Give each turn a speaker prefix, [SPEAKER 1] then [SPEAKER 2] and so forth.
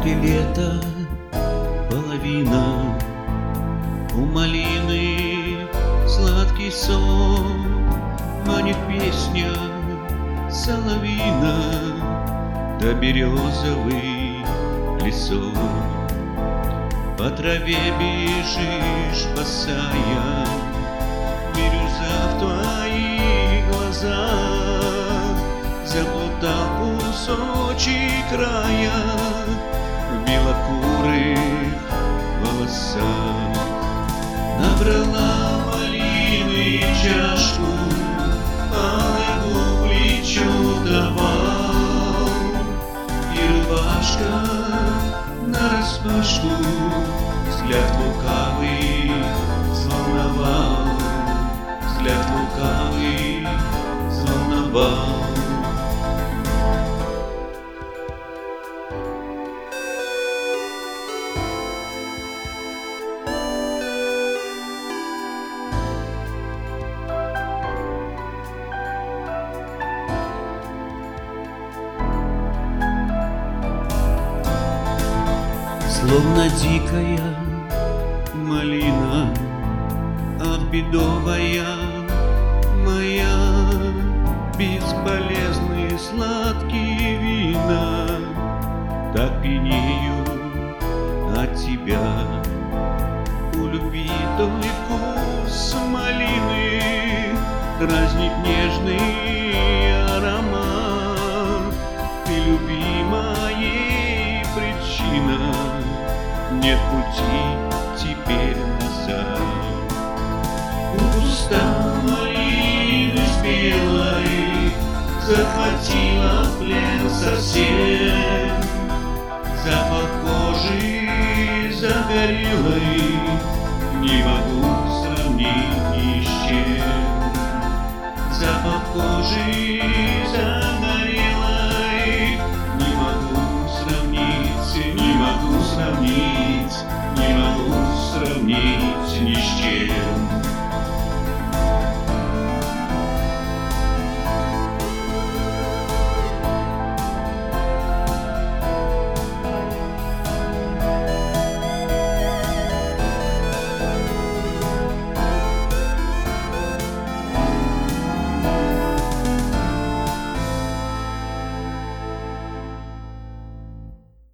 [SPEAKER 1] ты лето, половина, у малины сладкий сон, манит песня соловьина, да березовый лесок. По траве бежишь босая, бирюза в твоих глазах, заплутал кусочек края в белокурых волосах. Набрала малины чашку, алый плечу давал, и рубашка нараспашку взгляд лукавый взволновал, взгляд лукавый взволновал. Словно дикая малина, отбедовая моя, бесполезные сладкие вина так пьянею от тебя. У любви той вкус малины дразнит нежный аромат. Ты любимая причина, нет пути теперь назад. У куста малины спелой захватила в плен совсем, запах кожи загорелой не могу сравнить ни с чем. Запах кожи загорелой не могу сравнить, не могу сравнить, не могу сравнить ни с чем.